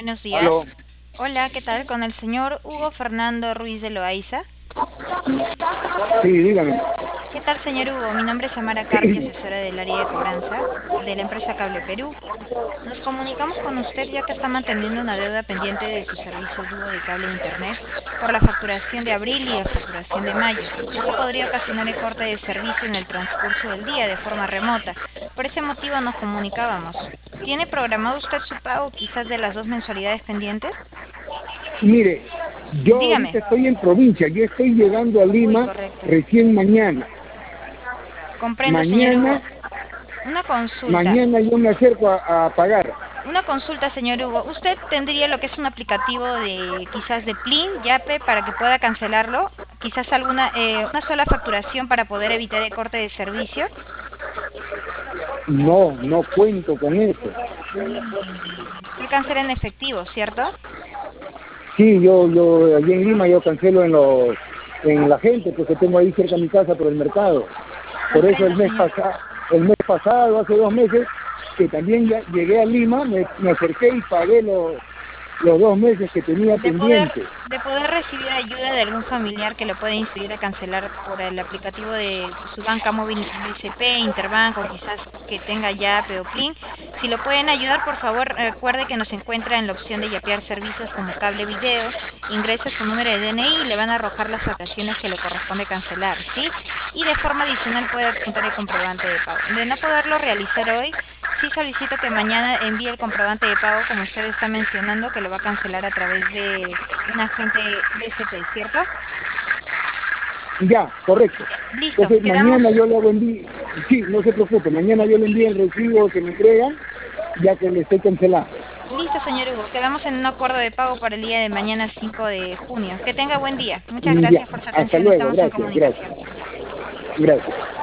Buenos Aló. días. Hola, ¿qué tal? Con el señor Hugo Fernando Ruiz de Loaiza. Sí, dígame. ¿Qué tal, señor Hugo? Mi nombre es Amara Carpio, asesora del área de cobranza de la empresa Cable Perú. Nos comunicamos con usted ya que está manteniendo una deuda pendiente de su servicio dúo de cable e internet por la facturación de abril y la facturación de mayo. Esto podría ocasionar el corte de servicio en el transcurso del día de forma remota. Por ese motivo nos comunicábamos. ¿Tiene programado usted su pago quizás de las dos mensualidades pendientes? Mire, yo Dígame. ahorita estoy en provincia, yo estoy llegando a Uy, Lima correcto. recién mañana. Comprendo, señor Mañana, Hugo. Una consulta. mañana yo me acerco a pagar. Una consulta, señor Hugo. ¿Usted tendría lo que es un aplicativo de quizás de Plin, Yape, para que pueda cancelarlo? Quizás una sola facturación para poder evitar el corte de servicio. No, no cuento con eso. Usted cancela en efectivo, ¿cierto? Sí, yo allí en Lima yo cancelo en la gente, porque tengo ahí cerca de mi casa por el mercado. Por eso Comprendo, señor. el mes pasado, hace 2 meses, que también ya llegué a Lima, me acerqué y pagué los 2 meses que tenía de poder pendiente. de poder recibir ayuda de algún familiar que lo pueda instruir a cancelar por el aplicativo de su banca móvil BCP, Interbank o quizás que tenga Yape o Plin. Si lo pueden ayudar, por favor, recuerde que nos encuentra en la opción de yapear servicios como cable video, ingrese su número de DNI y le van a arrojar las facturaciones que le corresponde cancelar, ¿sí? Y de forma adicional puede adjuntar el comprobante de pago. De no poderlo realizar hoy, sí solicito que mañana envíe el comprobante de pago, como usted está mencionando, que lo va a cancelar a través de un agente BCP, ¿cierto? Ya, correcto. Listo, Entonces mañana quedamos. yo le hago sí, no se preocupe, mañana yo le envío el recibo que me entregan, ya que le estoy cancelando. Listo, señor Hugo. Quedamos en un acuerdo de pago para el día de mañana 5 de junio. Que tenga buen día. Muchas Ya, gracias por su hasta atención. luego, Estamos en gracias, comunicación. gracias.